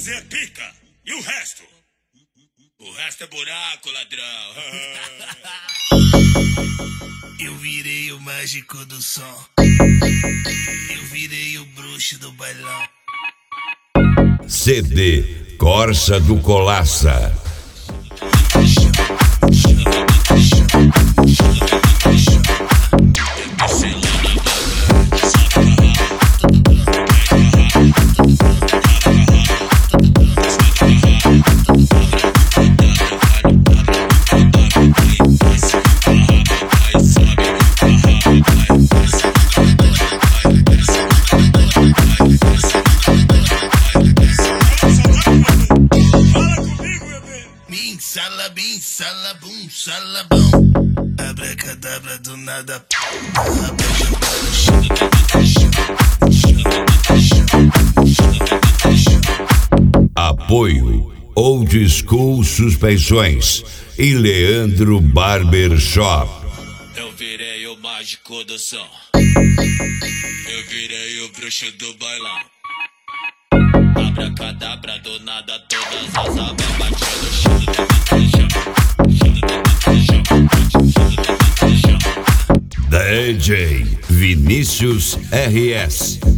você é pica. E o resto? O resto é buraco, ladrão. Eu virei o mágico do som. Eu virei o bruxo do bailão. CD Corsa do Colaça. Salabim, salabum, salabão. Abracadabra do nada. Apoio Old School Suspensões e Leandro Barbershop. Eu virei o mágico do som. Eu virei o bruxo do bailão. Abracadabra do nada, todas as abas batendo chão. DJ Vinícius RS.